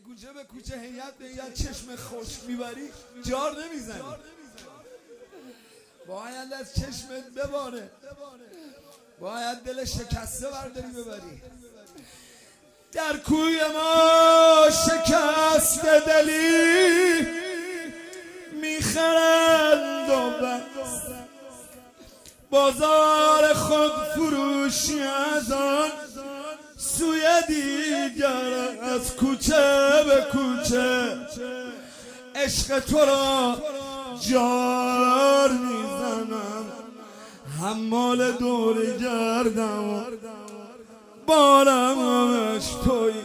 کوچه به کوچه هیئت به هیئت چشم خشک میبری جار نمیزنی، باید از چشمت بباره، باید دل شکسته برداری ببری. در کوی ما شکست دلی میخرند و بس، بازار خود فروشی از آن سوی دیگر، از کوچه به کوچه عشق تو را جار میزنم، حمال دور گردم و بارم همش توی.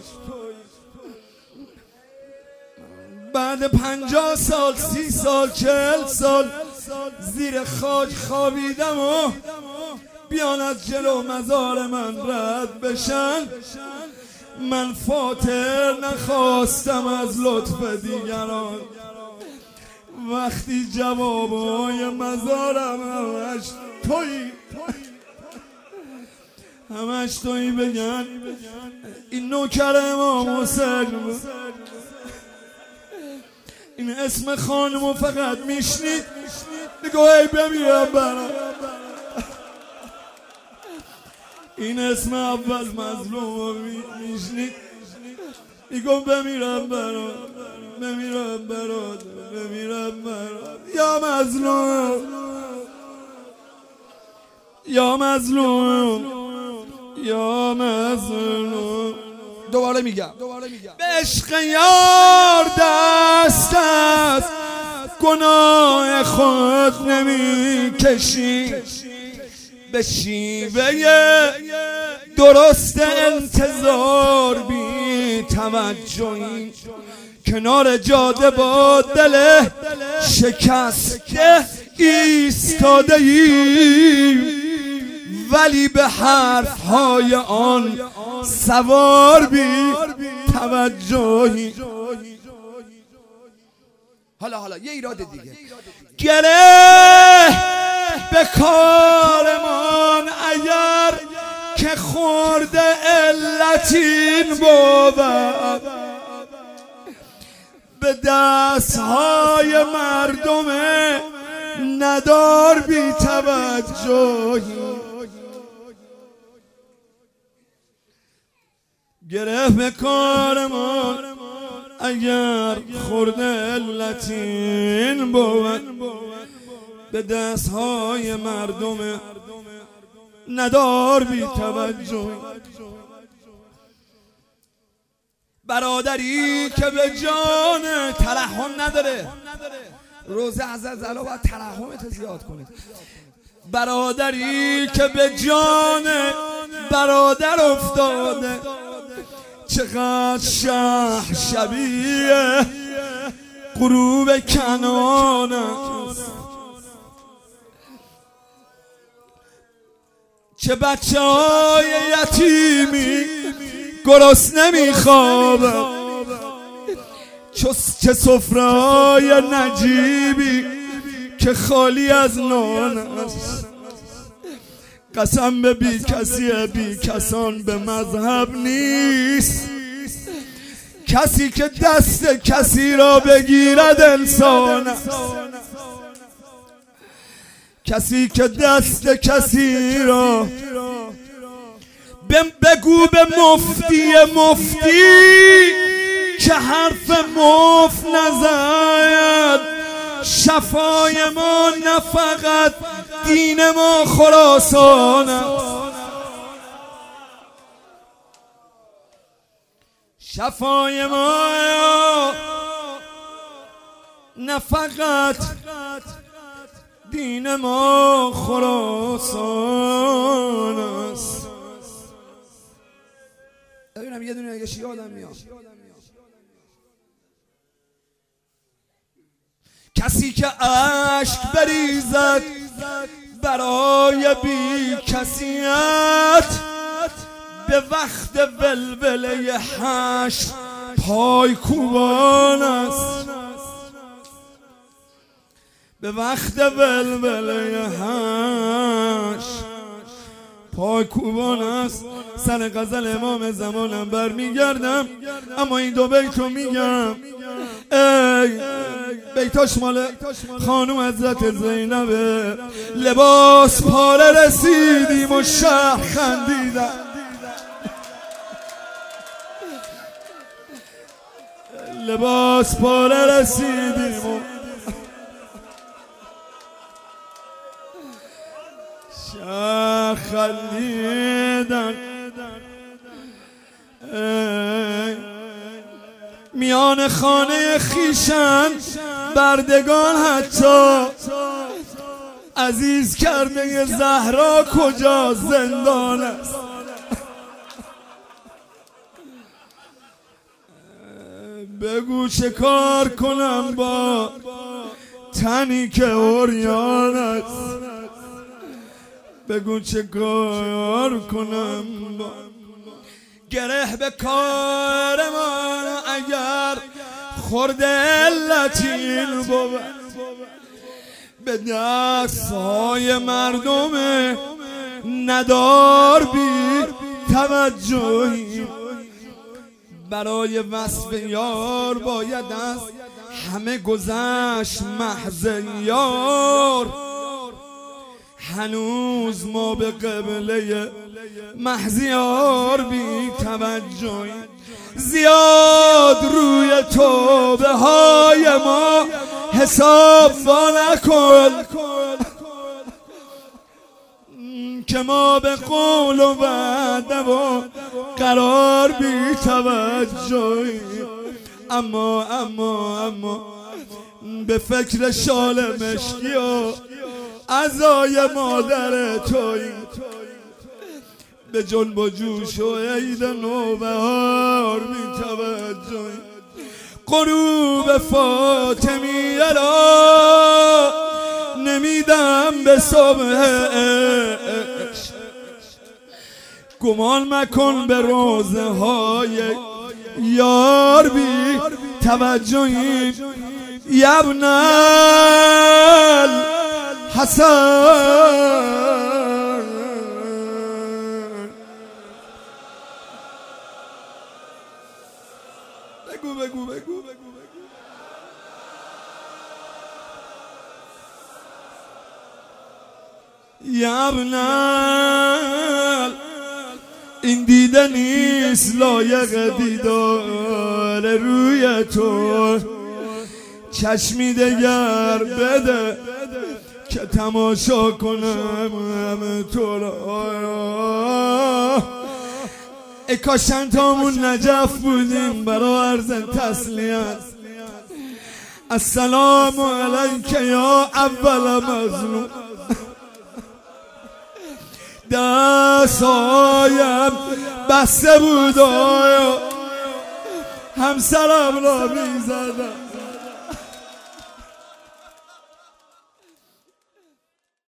بعد 50 سال 30 سال 40 سال زیر خاک خوابیدم و بیان از جلو مزار من رد بشن، من فاتر نخواستم از لطف دیگران، وقتی جوابای مزارم همش توی، همش توی بگن این نوکر امام حسین بود، این اسم خانمو فقط میشنید میگو ای بمیرم برام، این اسم اول مظلومو میشنید میگو بمیرم برات، بمیرم برات، بمیرم برات، یا مظلوم یا مظلوم یا مظلوم. دوباره میگم به عشق یار دست از گناه خود نمی کشی، به شیوه درست انتظار بی توجهی، کنار جاده با دل شکسته ایستاده ای، ولی به حرفهای آن سوار بی توجهی. حالا یه ایراد دیگه، گره به کارمان اگر که خورده علتین بود، به دستهای مردم ندار بی توجهی. گره به کارمان اگر خورده علتین بود، به دستهای مردم ندار بی توجه. برادری که به جان ترحم نداره، روزه از زلا باید ترحمت زیاد کنید. برادری که به جان برادر افتاده، چقدر شهر شبیه غروب کنعان است، چه بچه های یتیمی گرسنه میخوابه، چه سفره‌های نجیبی که خالی از نان است. قسم به بی کسی بی کسان به مذهب نیست، کسی که دست کسی را بگیرد انسان است، کسی که دست کسی را بگو به مفتی که حرف مفت نزد، شفای ما نه فقط دین ما خراسان است، شفای ما نه فقط دین ما خراسان است. ببینم یه دونه دیگه یادم میاد، کسی که اشک بریزد برای بی کسیت، به وقت ولوله حشر پای کوبان است، به وقت ولوله حشر پای کوبان است سر غزل امام زمانم برمیگردم، اما این دو بیتو میگم. ای بیتاش مال خانم حضرت زینبه. لباس پاره رسیدیم و شهر خندیدم، لباس پاره رسیدیم و شهر خندیدم. میان خانه خیشن بردگان حتی عزیز کرده زهرا کجا زندان است. بگو چه کار کنم با تنی که عریان است، بگو چه کار کنم با گره به کار من اگر خورده علتین بود به دستهای مردم ندار بی توجهی. برای وصف یار باید از همه گذشت محض یار، هنوز ما به قبله محض یار بی توجهی. زیاد روی توبه های ما حساب نکن که ما به قول و وعده و قرار بی توجهی. اما به فکر شال مشکی و عزای مادر تویی، به جنب و جوش و عید نوبهار بی توجهی. غروب فاطمیه را نمیدم به صبح عشق، گمان مکن به روزه های یار بی توجهی. یبن الحسن بگو یبن این دیده نیست لایق دیدار روی تو، چشمی دگر بده که تماشا کنم تو را. ای کاشن تامون نجف بودیم برا عرض تسلیت. السلام علیک یا اول مظلوم. دستایم بسته بود همسرم را میزدم،